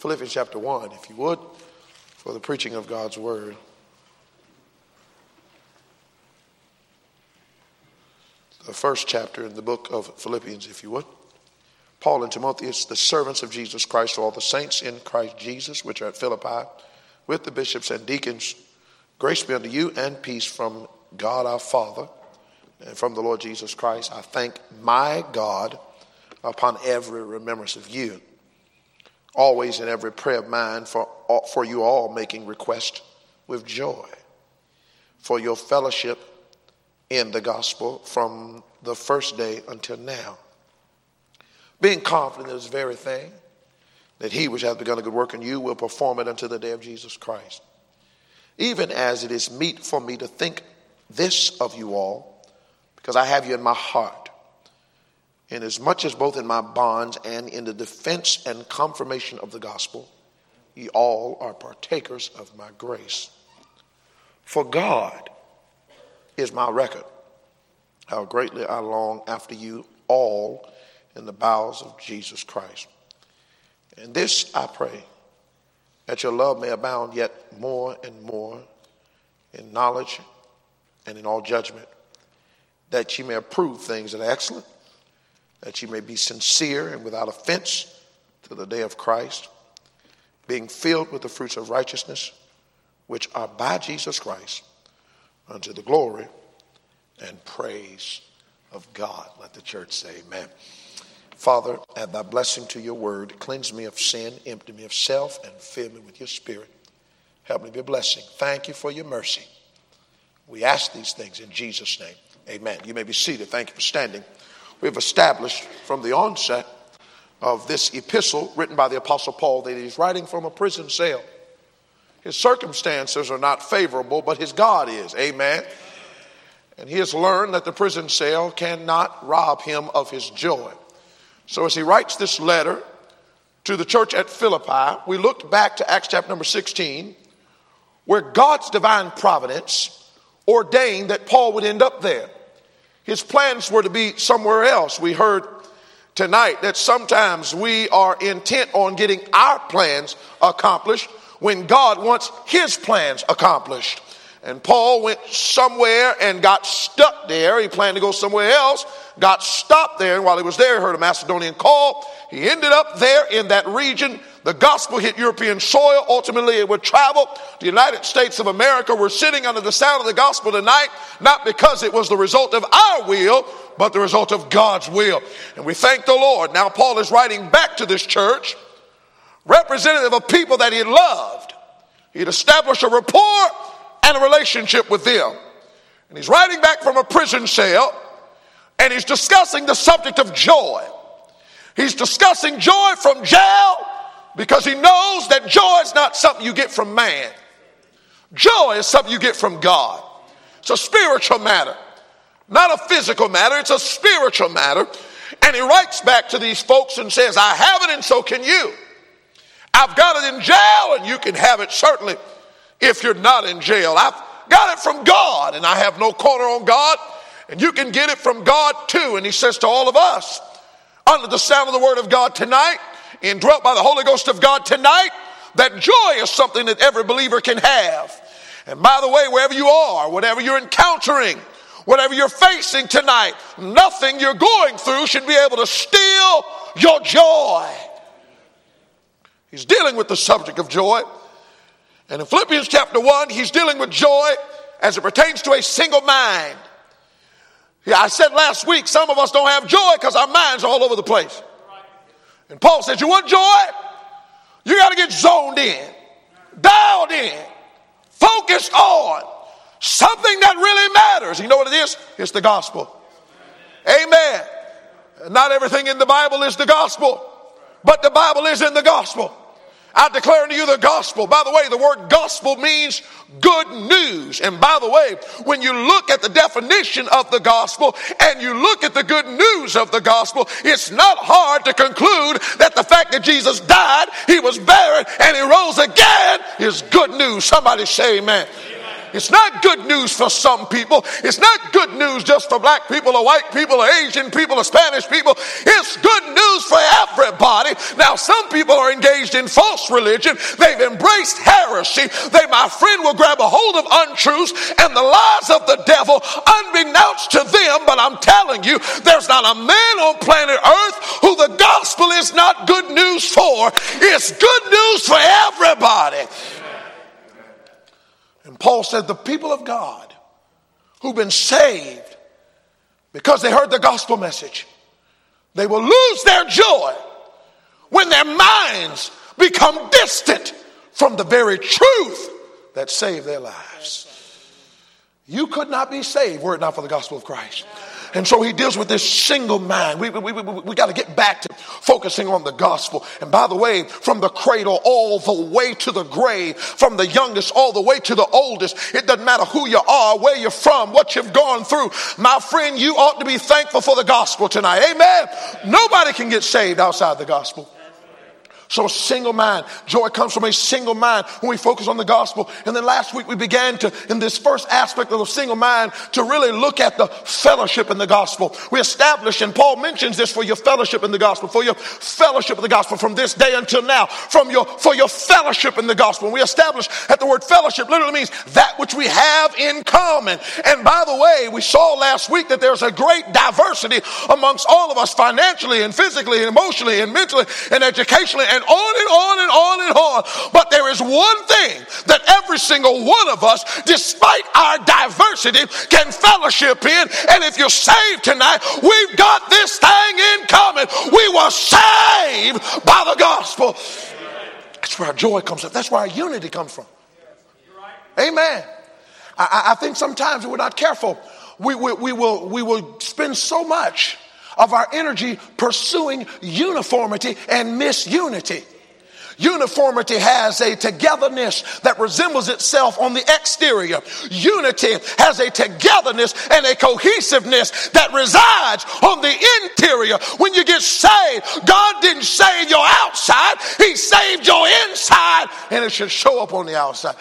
Philippians chapter 1, if you would, for the preaching of God's word. The first chapter in the book of Philippians, if you would. Paul and Timotheus, the servants of Jesus Christ, to all the saints in Christ Jesus, which are at Philippi, with the bishops and deacons, grace be unto you and peace from God our Father and from the Lord Jesus Christ. I thank my God upon every remembrance of you, always in every prayer of mine for you all, making request with joy for your fellowship in the gospel from the first day until now, being confident of this very thing, that he which hath begun a good work in you will perform it unto the day of Jesus Christ. Even as it is meet for me to think this of you all, because I have you in my heart, inasmuch as both in my bonds and in the defense and confirmation of the gospel, ye all are partakers of my grace. For God is my record, how greatly I long after you all in the bowels of Jesus Christ. And this I pray, that your love may abound yet more and more in knowledge and in all judgment, that ye may approve things that are excellent, that ye may be sincere and without offense to the day of Christ, being filled with the fruits of righteousness, which are by Jesus Christ, unto the glory and praise of God. Let the church say amen. Father, add thy blessing to your word. Cleanse me of sin, empty me of self, and fill me with your spirit. Help me be a blessing. Thank you for your mercy. We ask these things in Jesus' name. Amen. You may be seated. Thank you for standing. We have established from the onset of this epistle written by the Apostle Paul that he's writing from a prison cell. His circumstances are not favorable, but his God is. Amen. And he has learned that the prison cell cannot rob him of his joy. So as he writes this letter to the church at Philippi, we looked back to Acts chapter number 16, where God's divine providence ordained that Paul would end up there. His plans were to be somewhere else. We heard tonight that sometimes we are intent on getting our plans accomplished when God wants his plans accomplished. And Paul went somewhere and got stuck there. He planned to go somewhere else, got stopped there, and while he was there, he heard a Macedonian call. He ended up there in that region. The gospel hit European soil. Ultimately, it would travel to the United States of America. We're sitting under the sound of the gospel tonight, not because it was the result of our will, but the result of God's will. And we thank the Lord. Now, Paul is writing back to this church, representative of people that he loved. He'd established a rapport and a relationship with them. And he's writing back from a prison cell, and he's discussing the subject of joy. He's discussing joy from jail because he knows that joy is not something you get from man. Joy is something you get from God. It's a spiritual matter, not a physical matter. It's a spiritual matter. And he writes back to these folks and says, I have it and so can you. I've got it in jail and you can have it certainly if you're not in jail. I've got it from God and I have no corner on God, and you can get it from God too. And he says to all of us, under the sound of the word of God tonight, indwelt by the Holy Ghost of God tonight, that joy is something that every believer can have. And by the way, wherever you are, whatever you're encountering, whatever you're facing tonight, nothing you're going through should be able to steal your joy. He's dealing with the subject of joy. And in Philippians chapter 1, he's dealing with joy as it pertains to a single mind. Yeah, I said last week, some of us don't have joy because our minds are all over the place. And Paul said, you want joy? You got to get zoned in, dialed in, focused on something that really matters. You know what it is? It's the gospel. Amen. Not everything in the Bible is the gospel, but the Bible is in the gospel. I declare unto you the gospel. By the way, the word gospel means good news. And by the way, when you look at the definition of the gospel and you look at the good news of the gospel, it's not hard to conclude that the fact that Jesus died, he was buried, and he rose again is good news. Somebody say amen. It's not good news for some people. It's not good news just for black people or white people or Asian people or Spanish people. It's good news for everybody. Now, some people are engaged in false religion. They've embraced heresy. They, my friend, will grab a hold of untruths and the lies of the devil unbeknownst to them. But I'm telling you, there's not a man on planet Earth who the gospel is not good news for. It's good news for everybody. And Paul said the people of God who've been saved because they heard the gospel message, they will lose their joy when their minds become distant from the very truth that saved their lives. You could not be saved were it not for the gospel of Christ. And so he deals with this single mind. We got to get back to focusing on the gospel. And by the way, from the cradle all the way to the grave, from the youngest all the way to the oldest, it doesn't matter who you are, where you're from, what you've gone through. My friend, you ought to be thankful for the gospel tonight. Amen. Nobody can get saved outside the gospel. So single mind. Joy comes from a single mind when we focus on the gospel. And then last week we began to, in this first aspect of the single mind, to really look at the fellowship in the gospel. We established, and Paul mentions this, for your fellowship in the gospel, for your fellowship in the gospel from this day until now, for your fellowship in the gospel. And we established that the word fellowship literally means that which we have in common. And by the way, we saw last week that there's a great diversity amongst all of us financially and physically and emotionally and mentally and educationally and on and on and on and on. But there is one thing that every single one of us, despite our diversity, can fellowship in. And if you're saved tonight, we've got this thing in common. We were saved by the gospel. That's where our joy comes from. That's where our unity comes from. Amen. I think sometimes if we're not careful, we will spend so much of our energy pursuing uniformity and misunity. Uniformity has a togetherness that resembles itself on the exterior. Unity has a togetherness and a cohesiveness that resides on the interior. When you get saved, God didn't save your outside, He saved your inside, and it should show up on the outside.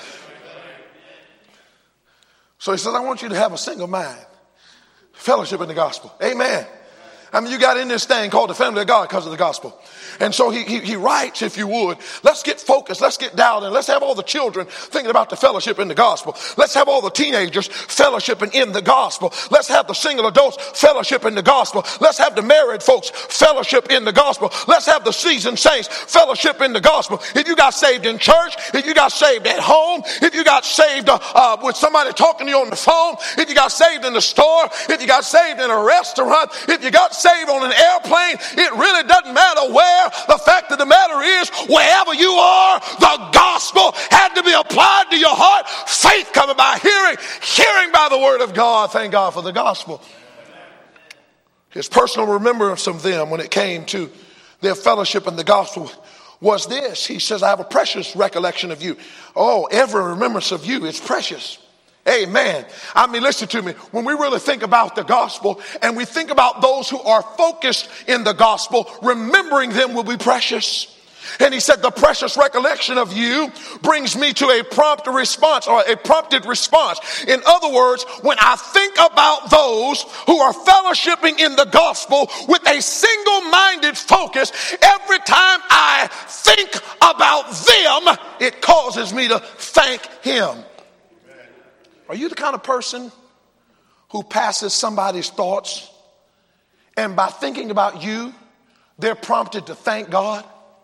So He says, I want you to have a single mind. Fellowship in the gospel. Amen. I mean, you got in this thing called the family of God because of the gospel. And so he writes, if you would, let's get focused, let's get dialed in. Let's have all the children thinking about the fellowship in the gospel. Let's have all the teenagers fellowshipping in the gospel. Let's have the single adults fellowship in the gospel. Let's have the married folks fellowship in the gospel. Let's have the seasoned saints fellowship in the gospel. If you got saved in church, if you got saved at home, if you got saved with somebody talking to you on the phone, if you got saved in the store, if you got saved in a restaurant, if you got saved on an airplane, it really doesn't matter where. The fact of the matter is, wherever you are, the gospel had to be applied to your heart. Faith coming by hearing, hearing by the word of God. Thank God for the gospel. His personal remembrance of them when it came to their fellowship in the gospel was this. He says, I have a precious recollection of you. Oh, every remembrance of you is precious. Amen. I mean, listen to me. When we really think about the gospel and we think about those who are focused in the gospel, remembering them will be precious. And he said, the precious recollection of you brings me to a prompt response, or a prompted response. In other words, when I think about those who are fellowshipping in the gospel with a single-minded focus, every time I think about them, it causes me to thank Him. Are you the kind of person who passes somebody's thoughts and by thinking about you, they're prompted to thank God?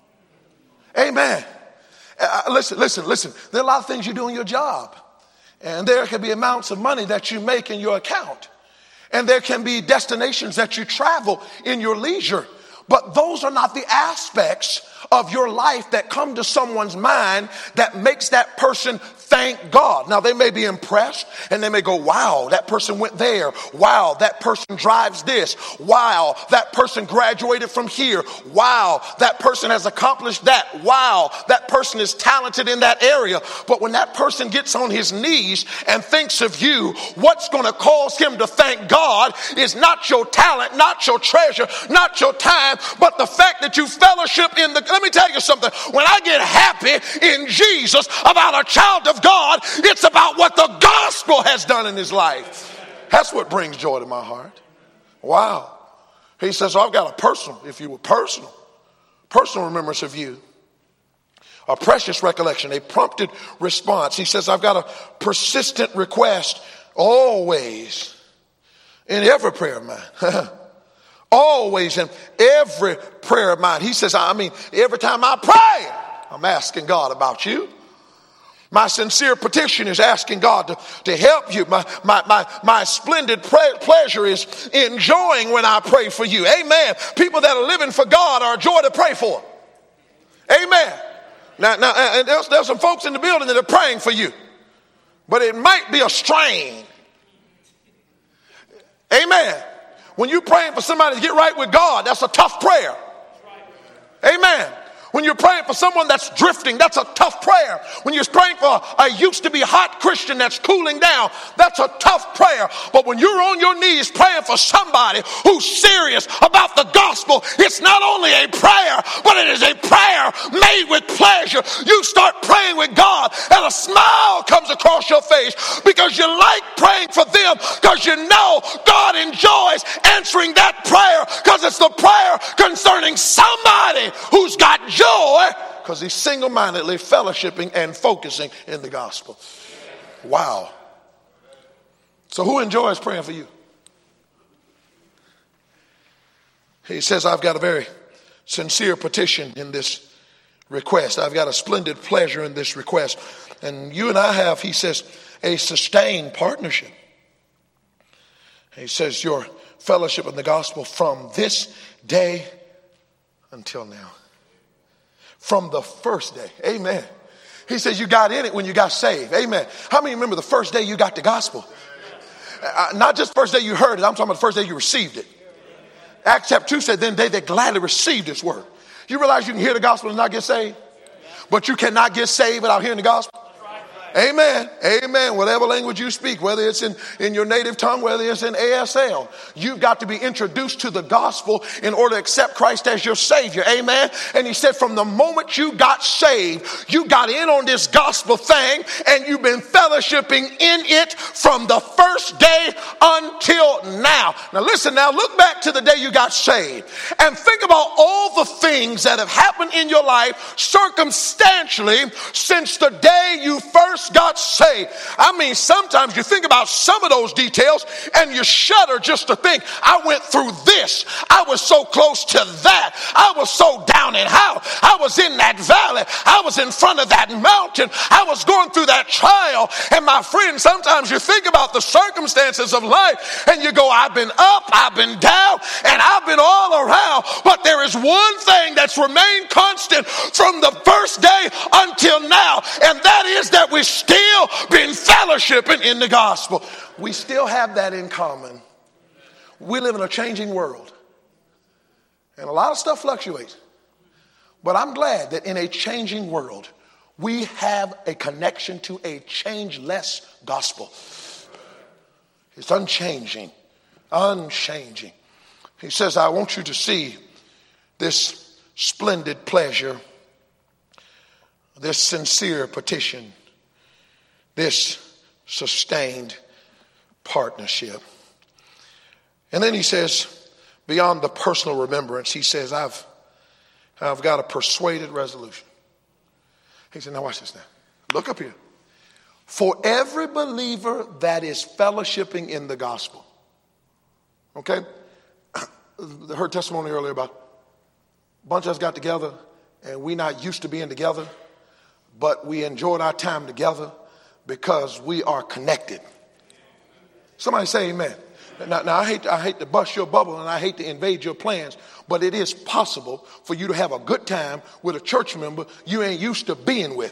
Amen. Listen. There are a lot of things you do in your job. And there can be amounts of money that you make in your account. And there can be destinations that you travel in your leisure. But those are not the aspects of your life that come to someone's mind that makes that person thank God. Now, they may be impressed and they may go, wow, that person went there. Wow, that person drives this. Wow, that person graduated from here. Wow, that person has accomplished that. Wow, that person is talented in that area. But when that person gets on his knees and thinks of you, what's going to cause him to thank God is not your talent, not your treasure, not your time. time, but the fact that you fellowship in the, let me tell you something. When I get happy in Jesus about a child of God, it's about what the gospel has done in his life. That's what brings joy to my heart. Wow. He says, so I've got a personal, if you will, personal remembrance of you. A precious recollection, a prompted response. He says, I've got a persistent request always in every prayer of mine. Always in every prayer of mine. He says, every time I pray, I'm asking God about you. My sincere petition is asking God to help you. My splendid pleasure is enjoying when I pray for you. Amen. People that are living for God are a joy to pray for. Amen. Now, and there's some folks in the building that are praying for you, but it might be a strain. Amen. When you're praying for somebody to get right with God, that's a tough prayer. Amen. When you're praying for someone that's drifting, that's a tough prayer. When you're praying for a used to be hot Christian that's cooling down, that's a tough prayer. But when you're on your knees praying for somebody who's serious about the gospel, it's not only a prayer, but it is a prayer made with pleasure. You start praying with God and a smile comes across your face because you like praying for them, because you know God enjoys answering that prayer, because it's the prayer concerning somebody who's got joy because he's single-mindedly fellowshipping and focusing in the gospel. Wow. So who enjoys praying for you? He says, I've got a very sincere petition in this request. I've got a splendid pleasure in this request. And you and I have, he says, a sustained partnership. He says, your fellowship in the gospel from this day until now. From the first day. Amen. He says you got in it when you got saved. Amen. How many remember the first day you got the gospel? Not just the first day you heard it. I'm talking about the first day you received it. Acts chapter 2 said, then they that gladly received this word. You realize you can hear the gospel and not get saved? But you cannot get saved without hearing the gospel? Amen. Amen. Whatever language you speak, whether it's in your native tongue, whether it's in ASL, you've got to be introduced to the gospel in order to accept Christ as your Savior. Amen. And he said from the moment you got saved, you got in on this gospel thing and you've been fellowshipping in it from the first day until now. Now listen, now look back to the day you got saved and think about all the things that have happened in your life circumstantially since the day you first got saved. I mean, sometimes you think about some of those details and you shudder just to think, I went through this. I was so close to that. I was so down and out. I was in that valley. I was in front of that mountain. I was going through that trial. And my friend, sometimes you think about the circumstances of life and you go, I've been up, I've been down, and I've been all around. But there is one thing that's remained constant from the first day until now, and that is that we still been fellowshipping in the gospel. We still have that in common. We live in a changing world. And a lot of stuff fluctuates. But I'm glad that in a changing world, we have a connection to a changeless gospel. It's unchanging. Unchanging. He says, I want you to see this splendid pleasure, this sincere petition, this sustained partnership. And then he says, beyond the personal remembrance, he says, I've got a persuaded resolution. He said, now watch this now. Look up here. For every believer that is fellowshipping in the gospel. Okay? I heard testimony earlier about a bunch of us got together and we not used to being together, but we enjoyed our time together because we are connected. Somebody say amen. Now I hate to bust your bubble and I hate to invade your plans, but it is possible for you to have a good time with a church member you ain't used to being with.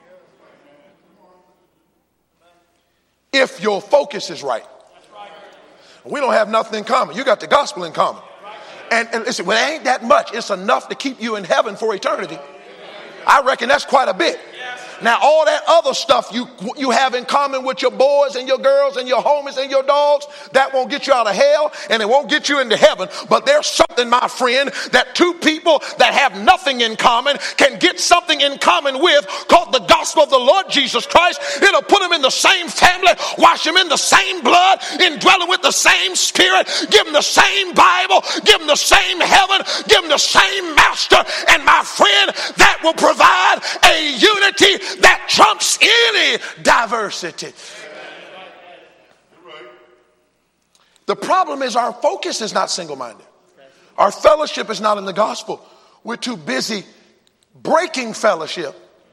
If your focus is right. We don't have nothing in common. You got the gospel in common. And listen, well, it ain't that much. It's enough to keep you in heaven for eternity. I reckon that's quite a bit. Now, all that other stuff you have in common with your boys and your girls and your homies and your dogs, that won't get you out of hell and it won't get you into heaven. But there's something, my friend, that two people that have nothing in common can get something in common with, called the gospel of the Lord Jesus Christ. It'll put them in the same family, wash them in the same blood, indwell them with the same spirit, give them the same Bible, give them the same heaven, give them the same master. And my friend, that will provide a unity that trumps any diversity. The problem is our focus is not single-minded. Our fellowship is not in the gospel. We're too busy breaking fellowship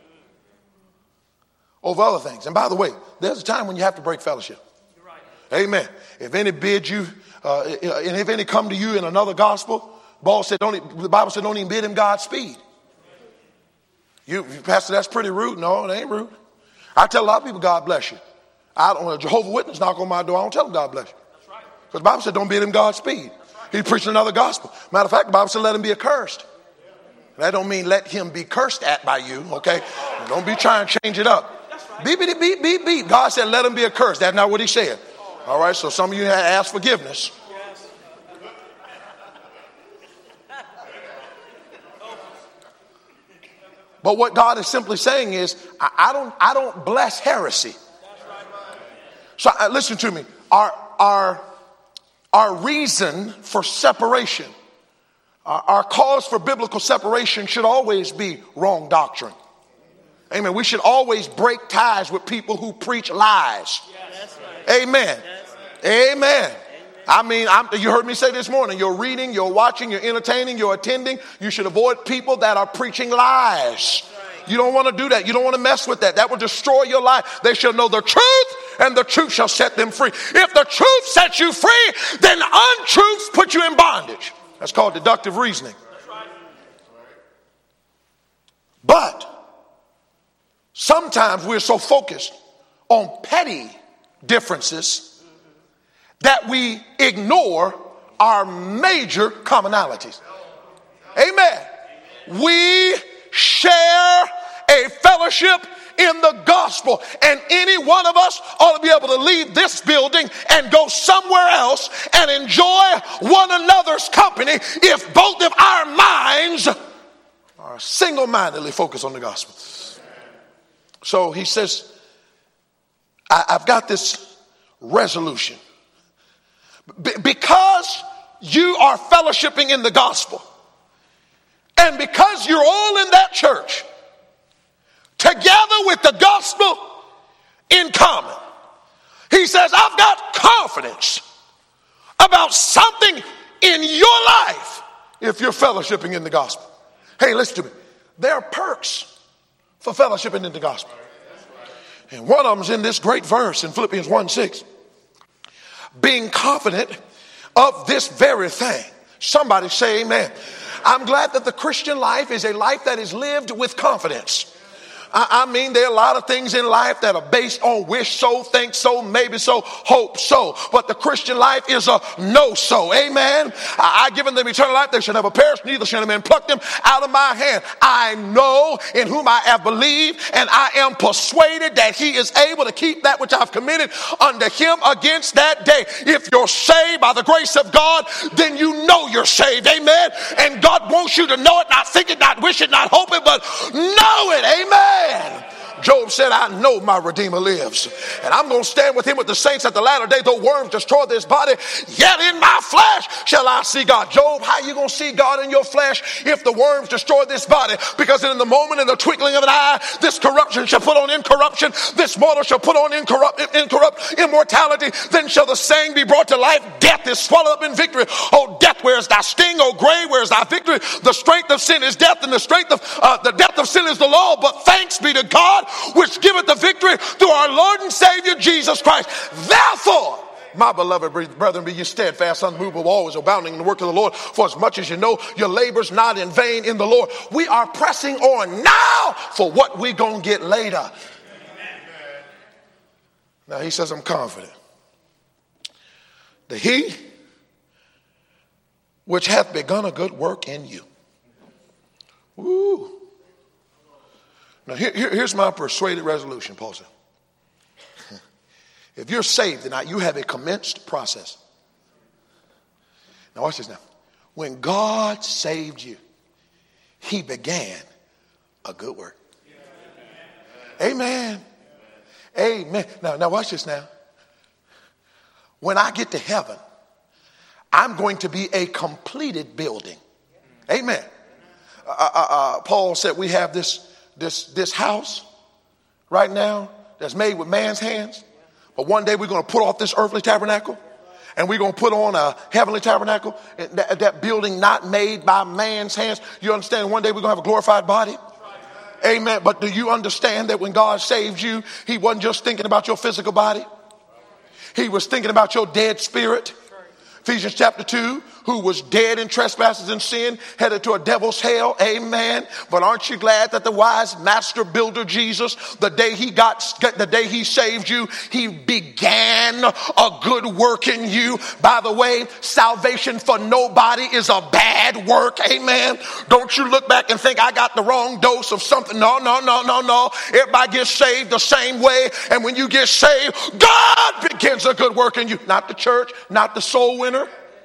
over other things. And by the way, there's a time when you have to break fellowship. Amen. If any bid you, and if any come to you in another gospel, the Bible said don't even bid him Godspeed. You, Pastor, that's pretty rude. No, it ain't rude. I tell a lot of people, God bless you. When a Jehovah's Witness knock on my door, I don't tell them God bless you. Because the Bible said don't bid him Godspeed. He's preaching another gospel. Matter of fact, the Bible said let him be accursed. That don't mean let him be cursed at by you, okay? Don't be trying to change it up. Beep, beep, beep, beep, beep. God said let him be accursed. That's not what he said. All right, so some of you had asked forgiveness. But what God is simply saying is, I don't bless heresy. So listen to me. Our reason for separation, our cause for biblical separation should always be wrong doctrine. Amen. We should always break ties with people who preach lies. Amen. Amen. I mean, you heard me say this morning, you're reading, you're watching, you're entertaining, you're attending. You should avoid people that are preaching lies. You don't want to do that. You don't want to mess with that. That will destroy your life. They shall know the truth, and the truth shall set them free. If the truth sets you free, then untruths put you in bondage. That's called deductive reasoning. But sometimes we're so focused on petty differences that we ignore our major commonalities. Amen. We share a fellowship in the gospel, and any one of us ought to be able to leave this building and go somewhere else and enjoy one another's company if both of our minds are single-mindedly focused on the gospel. So he says, I've got this resolution. Because you are fellowshipping in the gospel, and because you're all in that church, together with the gospel in common, he says, I've got confidence about something in your life if you're fellowshipping in the gospel. Hey, listen to me. There are perks for fellowshipping in the gospel. And one of them is in this great verse in Philippians 1:6. Being confident of this very thing. Somebody say amen. I'm glad that the Christian life is a life that is lived with confidence. I mean, there are a lot of things in life that are based on wish so, think so, maybe so, hope so. But the Christian life is a no so. Amen. I given them eternal life. They shall never perish, neither shall any man pluck them out of my hand. I know in whom I have believed, and I am persuaded that he is able to keep that which I've committed unto him against that day. If you're saved by the grace of God, then you know you're saved. Amen. And God wants you to know it, not think it, not wish it, not hope it, but know it. Amen. Job said, I know my Redeemer lives, and I'm going to stand with him with the saints at the latter day. Though worms destroy this body, yet in my flesh shall I see God. Job, how you going to see God in your flesh if the worms destroy this body? Because in the moment, in the twinkling of an eye, this corruption shall put on incorruption, this mortal shall put on incorrupt immortality. Then shall the saying be brought to life, death is swallowed up in victory. Oh, death, where is thy sting? Oh, grave, where is thy victory? The strength of sin is death, and the strength of the death of sin is the law. But thanks be to God, which giveth the victory through our Lord and Savior Jesus Christ. Therefore, my beloved brethren, be ye steadfast, unmovable, always abounding in the work of the Lord, for as much as you know your labor's not in vain in the Lord. We are pressing on now for what we're going to get later. Amen. Now he says, I'm confident that he which hath begun a good work in you. Woo. Now, here's my persuaded resolution, Paul said. If you're saved tonight, you have a commenced process. Now, watch this now. When God saved you, he began a good work. Amen. Amen. Now watch this now. When I get to heaven, I'm going to be a completed building. Amen. Paul said we have this house right now that's made with man's hands. But one day we're going to put off this earthly tabernacle and we're going to put on a heavenly tabernacle. That building not made by man's hands. You understand? One day we're going to have a glorified body. Amen. But do you understand that when God saved you, he wasn't just thinking about your physical body. He was thinking about your dead spirit. Ephesians chapter 2, who was dead in trespasses and sin, headed to a devil's hell. Amen. But aren't you glad that the wise master builder Jesus, the day he saved you, he began a good work in you. By the way, salvation for nobody is a bad work. Amen. Don't you look back and think I got the wrong dose of something. No. Everybody gets saved the same way. And when you get saved, God begins a good work in you. Not the church, not the soul winner.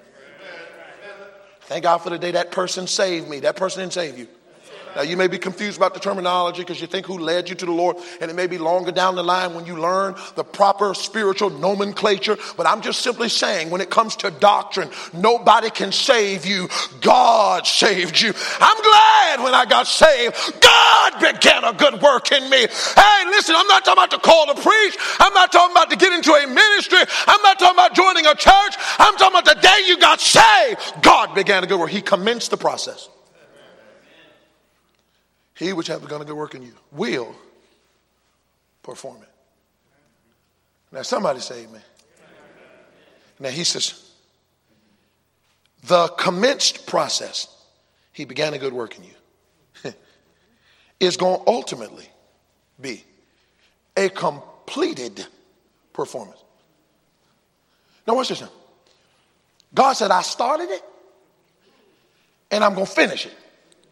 Thank God for the day that person saved me. That person didn't save you. Now, you may be confused about the terminology because you think who led you to the Lord, and it may be longer down the line when you learn the proper spiritual nomenclature. But I'm just simply saying, when it comes to doctrine, nobody can save you. God saved you. I'm glad when I got saved, God began a good work in me. Hey, listen, I'm not talking about to call to preach. I'm not talking about to get into a ministry. I'm not talking about joining a church. I'm talking about the day you got saved, God began a good work. He commenced the process. He which hath begun a good work in you will perform it. Now somebody say amen. Now he says, the commenced process, he began a good work in you, is going to ultimately be a completed performance. Now watch this now. God said, I started it and I'm going to finish it.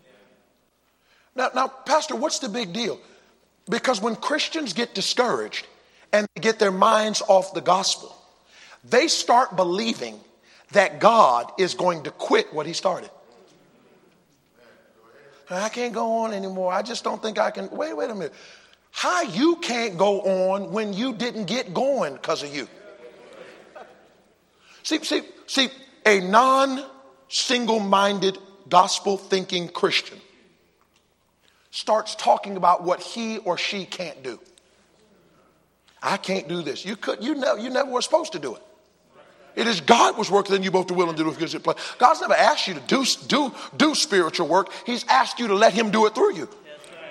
Now, Pastor, what's the big deal? Because when Christians get discouraged and they get their minds off the gospel, they start believing that God is going to quit what he started. I can't go on anymore. I just don't think I can. Wait a minute. How you can't go on when you didn't get going because of you? See, a non-single-minded, gospel-thinking Christian starts talking about what he or she can't do. I can't do this. You never were supposed to do it. It is God was working in you both to will and do because it play. God's never asked you to do spiritual work. He's asked you to let him do it through you.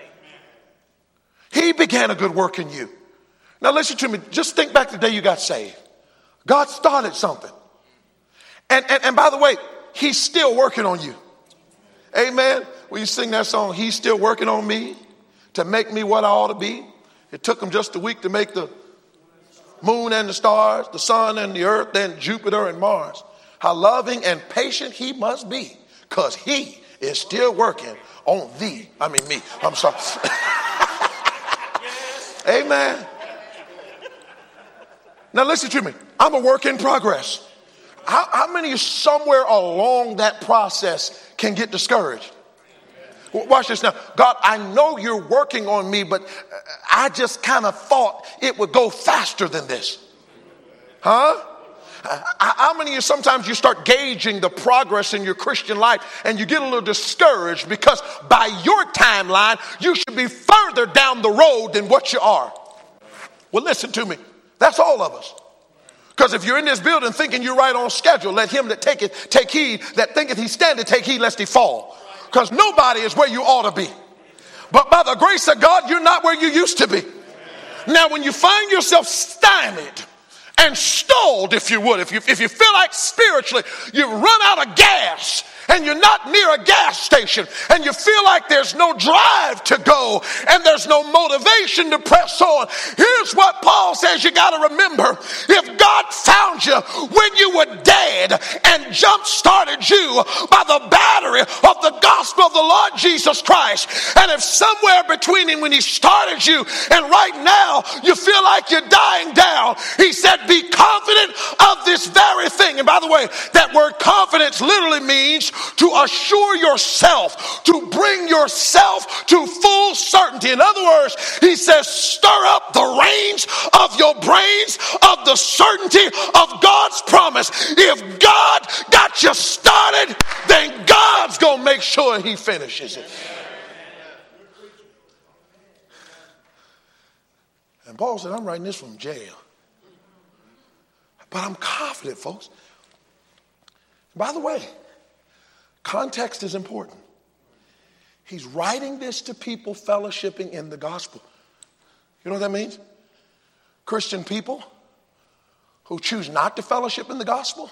He began a good work in you. Now listen to me. Just think back to the day you got saved. God started something. And by the way, he's still working on you. Amen. When you sing that song, he's still working on me to make me what I ought to be. It took him just a week to make the moon and the stars, the sun and the earth, and Jupiter and Mars. How loving and patient he must be, because he is still working on me. I'm sorry. Amen. Now listen to me. I'm a work in progress. How many of you somewhere along that process can get discouraged? Watch this now. God, I know you're working on me, but I just kind of thought it would go faster than this. Huh? How many of you sometimes you start gauging the progress in your Christian life and you get a little discouraged because by your timeline, you should be further down the road than what you are. Well, listen to me. That's all of us. Because if you're in this building thinking you're right on schedule, let him that taketh take heed, that thinketh he standeth take heed lest he fall. Because nobody is where you ought to be. But by the grace of God, you're not where you used to be. Now, when you find yourself stymied and stalled, if you would, if you feel like spiritually you've run out of gas and you're not near a gas station and you feel like there's no drive to go and there's no motivation to press on, here's what Paul says you got to remember. If God found you when you were dead and jump-started you by the battery of the gospel of the Lord Jesus Christ, and if somewhere between him when he started you and right now you feel like you're dying down, he said, be confident of this very thing. And by the way, that word confidence literally means to assure yourself, to bring yourself to full certainty. In other words, he says, stir up the reins of your brains of the certainty of God's promise. If God got you started, then God's going to make sure he finishes it. And Paul said, I'm writing this from jail. But I'm confident, folks. By the way, context is important. He's writing this to people fellowshipping in the gospel. You know what that means? Christian people who choose not to fellowship in the gospel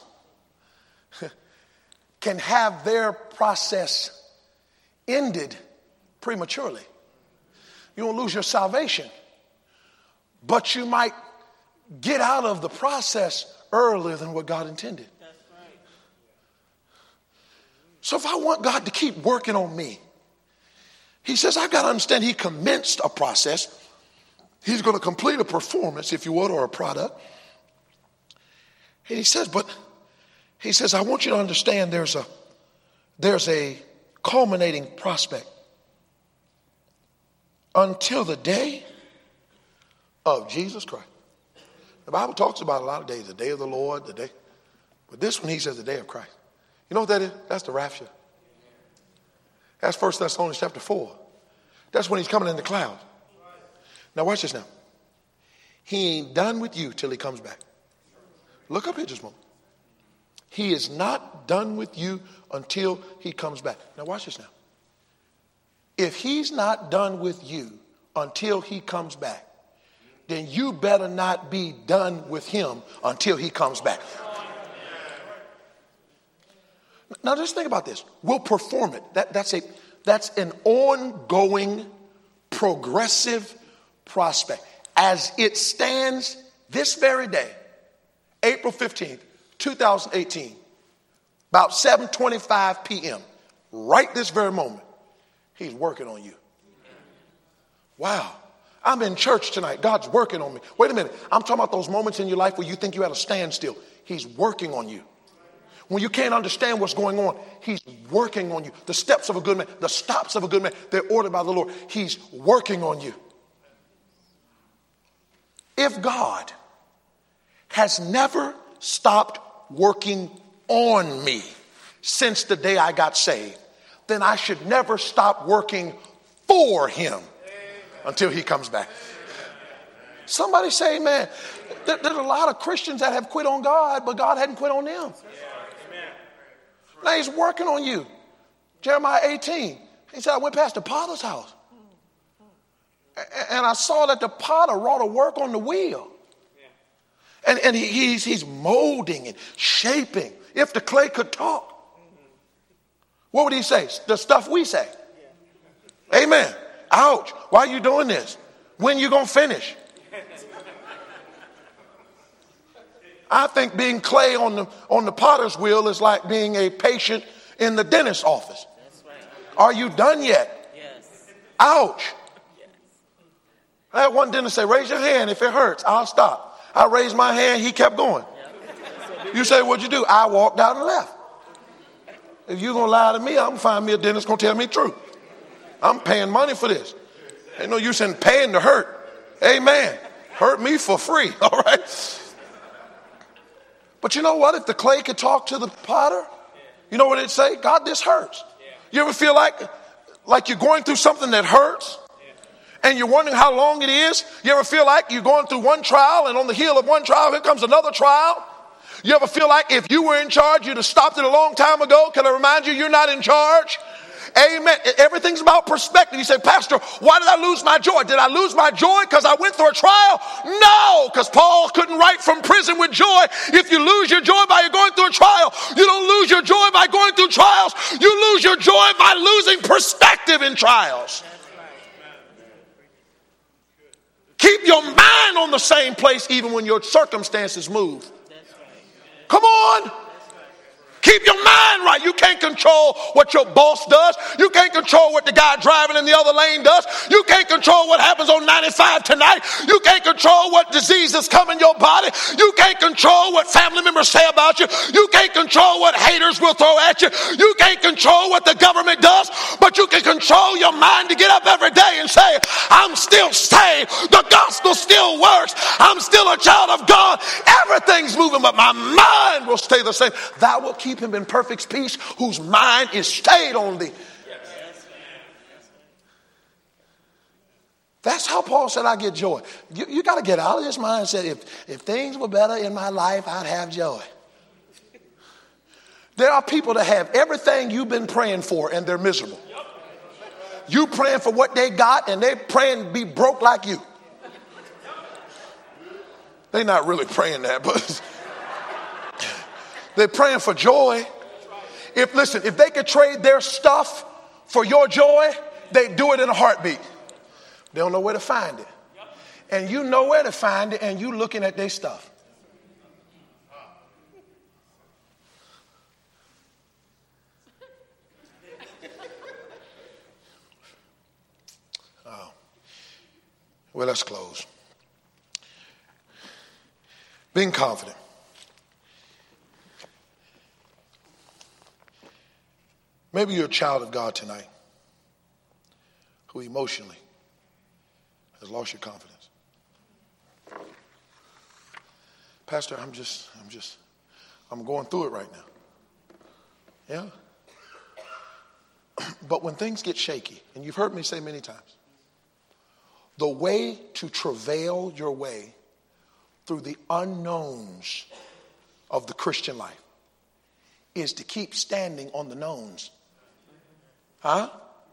can have their process ended prematurely. You won't lose your salvation, but you might get out of the process earlier than what God intended. That's right. So if I want God to keep working on me, he says, I've got to understand he commenced a process. He's going to complete a performance, if you would, or a product. And he says, I want you to understand there's a culminating prospect until the day of Jesus Christ. The Bible talks about a lot of days, the day of the Lord, but this one he says the day of Christ. You know what that is? That's the rapture. That's 1 Thessalonians chapter 4. That's when he's coming in the cloud. Now watch this now. He ain't done with you till he comes back. Look up here just a moment. He is not done with you until he comes back. Now watch this now. If he's not done with you until he comes back, then you better not be done with him until he comes back. Now just think about this. We'll perform it. That's an ongoing, progressive prospect. As it stands this very day, April 15th, 2018, about 7:25 p.m., right this very moment, he's working on you. Wow. I'm in church tonight. God's working on me. Wait a minute. I'm talking about those moments in your life where you think you're at a standstill. He's working on you. When you can't understand what's going on, he's working on you. The steps of a good man, the stops of a good man, they're ordered by the Lord. He's working on you. If God has never stopped working on me since the day I got saved, then I should never stop working for him until he comes back. Somebody say amen. There's a lot of Christians that have quit on God, but God hadn't quit on them. Now he's working on you. Jeremiah 18. He said, I went past the potter's house. And I saw that the potter wrought a work on the wheel. And he's molding and shaping. If the clay could talk, what would he say? The stuff we say. Amen. Ouch. Why are you doing this? When you going to finish? I think being clay on the potter's wheel is like being a patient in the dentist's office. That's right. Are you done yet? Yes. Ouch. Yes. I had one dentist say, raise your hand if it hurts. I'll stop. I raised my hand. He kept going. You say, what'd you do? I walked out and left. If you're going to lie to me, I'm going to find me a dentist going to tell me the truth. I'm paying money for this. Ain't no use in paying to hurt. Amen. Hurt me for free. All right. But you know what? If the clay could talk to the potter, you know what it'd say? God, this hurts. You ever feel like you're going through something that hurts and you're wondering how long it is? You ever feel like you're going through one trial and on the heel of one trial, here comes another trial? You ever feel like if you were in charge, you'd have stopped it a long time ago? Can I remind you, you're not in charge? Amen. Everything's about perspective. You say, Pastor, why did I lose my joy? Did I lose my joy because I went through a trial? No, because Paul couldn't write from prison with joy. If you lose your joy by going through a trial, you don't lose your joy by going through trials. You lose your joy by losing perspective in trials. Keep your mind on the same place even when your circumstances move. Come on. Keep your mind right. You can't control what your boss does. You can't control what the guy driving in the other lane does. You can't control what happens on 95 tonight. You can't control what diseases come in your body. You can't control what family members say about you. You can't control what haters will throw at you. You can't control what the government does, but you can control your mind to get up every day and say, I'm still saved. The gospel still works. I'm still a child of God. Everything's moving, but my mind will stay the same. That will keep him in perfect peace whose mind is stayed on thee. That's how Paul said I get joy. You got to get out of this mindset. If things were better in my life, I'd have joy. There are people that have everything you've been praying for and they're miserable. You praying for what they got and they're praying to be broke like you. They're not really praying that, but they're praying for joy. If they could trade their stuff for your joy, they'd do it in a heartbeat. They don't know where to find it. And you know where to find it, and you looking at their stuff. Oh. Well, let's close. Being confident. Maybe you're a child of God tonight who emotionally has lost your confidence. Pastor, I'm going through it right now. Yeah. But when things get shaky, and you've heard me say many times, the way to travail your way through the unknowns of the Christian life is to keep standing on the knowns. Huh?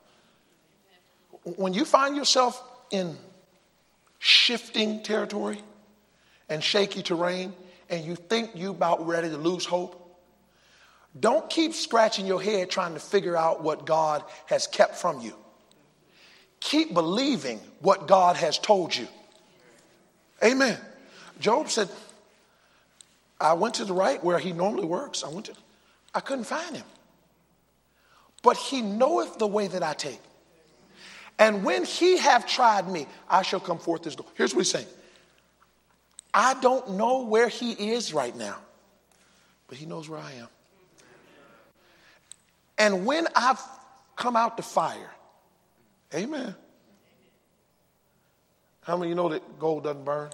When you find yourself in shifting territory and shaky terrain and you think you about ready to lose hope, don't keep scratching your head trying to figure out what God has kept from you. Keep believing what God has told you. Amen. Job said, I went to the right where he normally works. I couldn't find him. But he knoweth the way that I take. And when he have tried me, I shall come forth as gold. Here's what he's saying. I don't know where he is right now, but he knows where I am. And when I've come out the fire, amen. How many of you know that gold doesn't burn?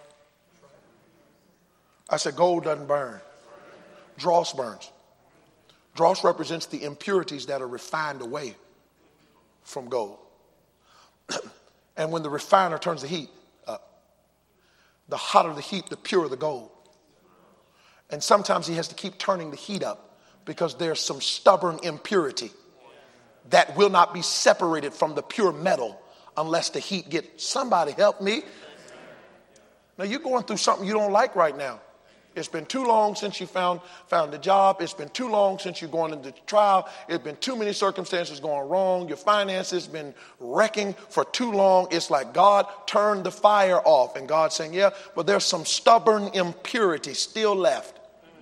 I said gold doesn't burn. Dross burns. Dross represents the impurities that are refined away from gold. And when the refiner turns the heat up, the hotter the heat, the purer the gold. And sometimes he has to keep turning the heat up because there's some stubborn impurity that will not be separated from the pure metal unless the heat gets. Somebody help me. Now you're going through something you don't like right now. It's been too long since you found a job. It's been too long since you're going into trial. It's been too many circumstances going wrong. Your finances been wrecking for too long. It's like God turned the fire off. And God's saying, yeah, but there's some stubborn impurity still left.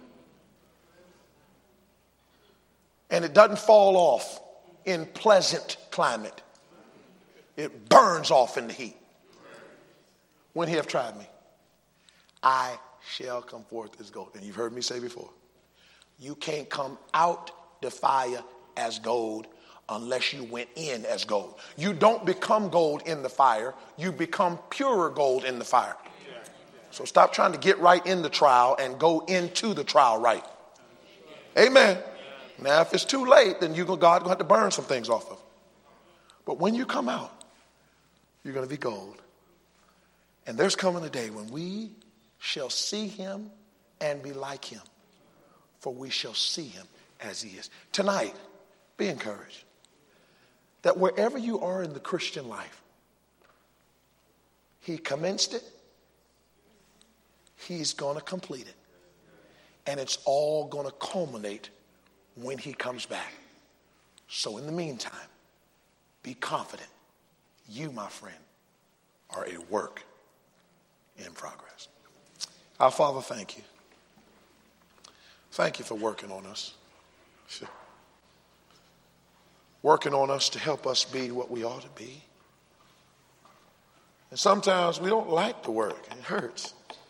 And it doesn't fall off in pleasant climate. It burns off in the heat. When he have tried me, I shall come forth as gold. And you've heard me say before, you can't come out the fire as gold unless you went in as gold. You don't become gold in the fire. You become purer gold in the fire. So stop trying to get right in the trial and go into the trial right. Amen. Now, if it's too late, then God going to have to burn some things off of. But when you come out, you're going to be gold. And there's coming a day when we shall see him and be like him, for we shall see him as he is. Tonight, be encouraged. that wherever you are in the Christian life, he commenced it, he's going to complete it. And it's all going to culminate when he comes back. So in the meantime, be confident. You, my friend, are a work in progress. Our Father, thank you. Thank you for working on us. Working on us to help us be what we ought to be. And sometimes we don't like the work. It hurts.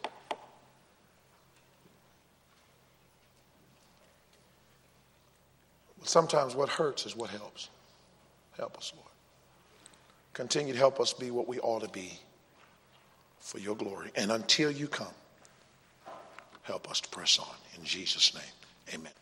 But sometimes what hurts is what helps. Help us, Lord. Continue to help us be what we ought to be for your glory. And until you come, help us to press on. In Jesus' name, amen.